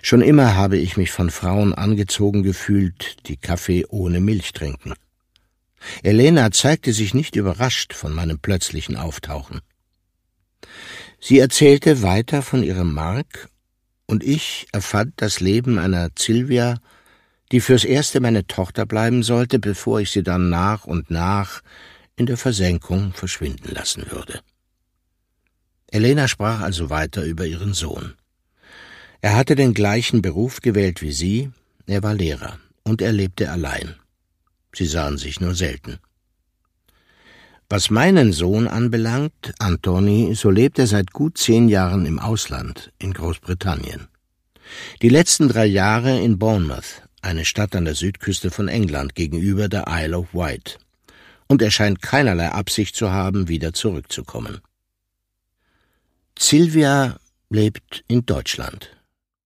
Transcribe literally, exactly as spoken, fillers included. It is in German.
Schon immer habe ich mich von Frauen angezogen gefühlt, die Kaffee ohne Milch trinken. Elena zeigte sich nicht überrascht von meinem plötzlichen Auftauchen. Sie erzählte weiter von ihrem Mark, und ich erfand das Leben einer Silvia, die fürs Erste meine Tochter bleiben sollte, bevor ich sie dann nach und nach in der Versenkung verschwinden lassen würde. Elena sprach also weiter über ihren Sohn. Er hatte den gleichen Beruf gewählt wie sie, er war Lehrer, und er lebte allein. Sie sahen sich nur selten. Was meinen Sohn anbelangt, Antoni, so lebt er seit gut zehn Jahren im Ausland, in Großbritannien. Die letzten drei Jahre in Bournemouth, eine Stadt an der Südküste von England gegenüber der Isle of Wight. Und er scheint keinerlei Absicht zu haben, wieder zurückzukommen. Silvia lebt in Deutschland.